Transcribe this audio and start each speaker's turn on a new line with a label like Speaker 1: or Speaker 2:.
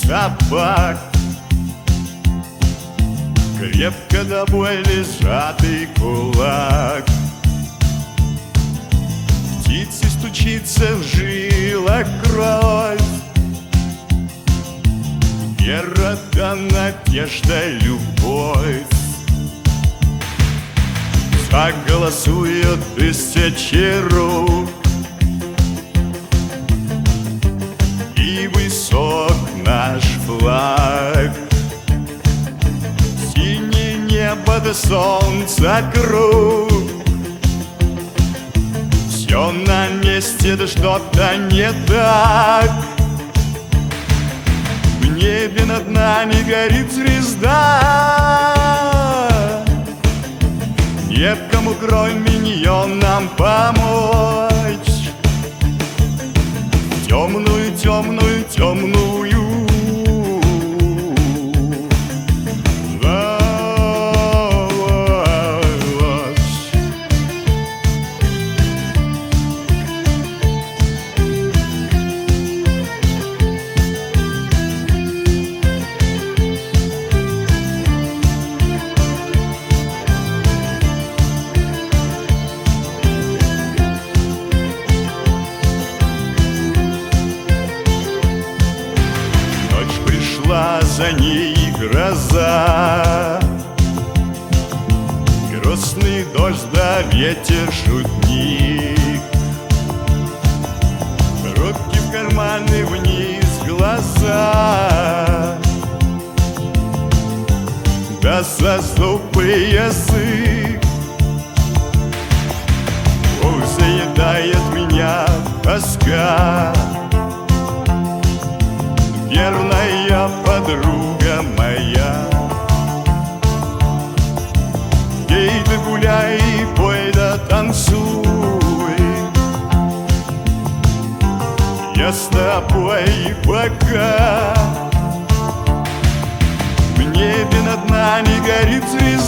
Speaker 1: табак, крепко до боли сжатый кулак. Птицей стучится в жилах кровь, вера да надежда, любовь. Заголосуют тысячи рук, и высок наш флаг. Синее небо до солнца круг, все на месте, да что-то не так. В небе над нами горит звезда, некому кроме нее нам помочь. Темную, темную, темную за ней гроза, грустный дождь да ветер шутник. Руки в карманы, вниз глаза, да за зубы язык. Ох, заедает меня тоска, верная подруга моя. Ей да гуляй, пой да танцуй, я с тобой пока. В небе над нами горит звезда,